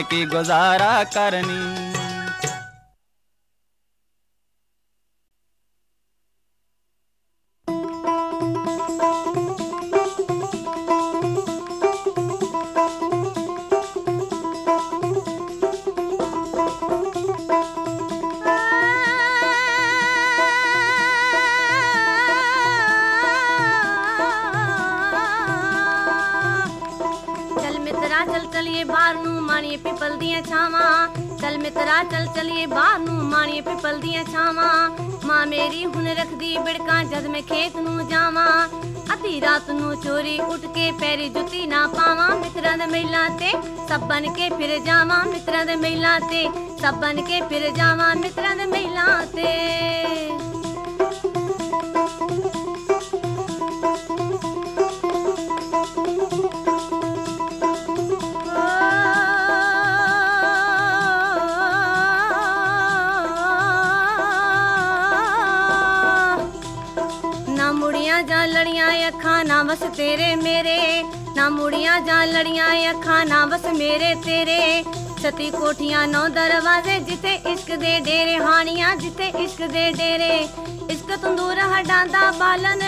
की गुजारा करनी। चल चलिए बाहर नू माणिए पिपल दियां छावां। चल मित्रा चल चलिए बाहर नू माणिए पिपल दियां छावां। मां मेरी हुन रखदी बिड़कां जद मैं खेत नू जावां। अधी रात नू चोरी उठ के पैरी जुत्ती ना पावां। मित्रां दे मेलां ते सब बन के फिर जावां। मित्रां दे मेलां ते सब बन के फिर जावां। मित्रां दे मेलां ते जा लड़ियां अखां ना बस तेरे मेरे। ना मुड़ियां जा लड़ियां अखां ना बस मेरे तेरे। छती कोठियां नौ दरवाजे जिथे इश्क दे डेरे। हानियां जिथे इश्क दे डेरे। इश्क तंदूर हटांदा बालन।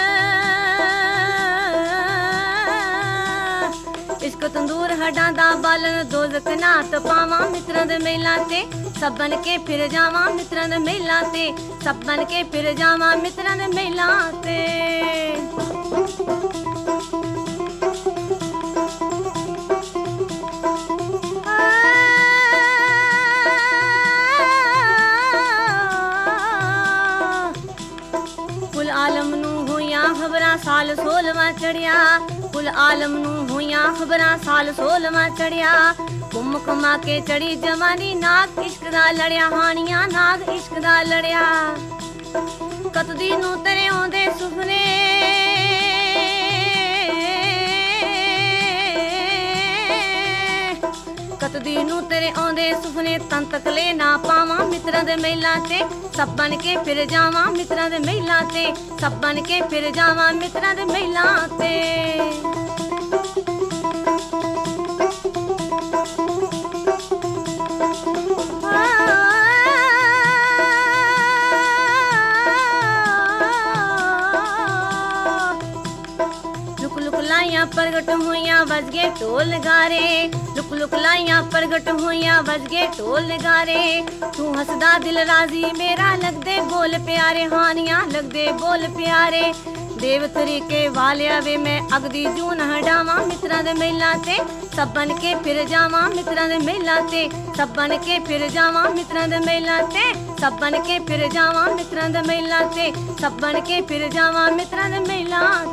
इश्क तंदूर हटांदा बालन। दोज़ख नात पावां। मित्रां दे मेलां ते सब बन के फिर जावां। मित्रां दे मेलां ते सब बन के फिर जावां। मित्रां दे मेलां ते कुल आलम नू होइयां खबरां साल 16वां चढ़िया। कुल आलम नू होइयां खबरां साल 16वां चढ़िया। घुम घुमा के चढ़ी जवानी। नाग इश्क दा लड़िया। हानियां नाग इश्क दा लड़िया। कतदी नू तेरे आउंदे सुपने। कतदी नू तेरे आउंदे सुपने। तन तकले ना पावां। मित्रां दे मेलां ते सब बन के फिर जावां। मित्रां दे मेलां ते सब बन के फिर जावां। मित्रां दे मेलां ते लाइयां प्रगट होइयां बज गए ढोल नगारे। लुक लुक लाइयां प्रगट होइयां बज गए ढोल नगारे। तू हसदा दिल राजी मेरा लगदे बोल प्यारे। हानियां लगदे बोल प्यारे। देव तरीके वालिया वे मैं अगदी जून हटावां। मित्रां दे मेलां ते सब बन के फिर जावां। मित्रां दे मेलां ते सब बन के फिर जावां। मित्रां दे मेलां ते सब बन के फिर जावां। मित्रां दे मेलां ते सब बन के फिर जावां। मित्रां दे मेलां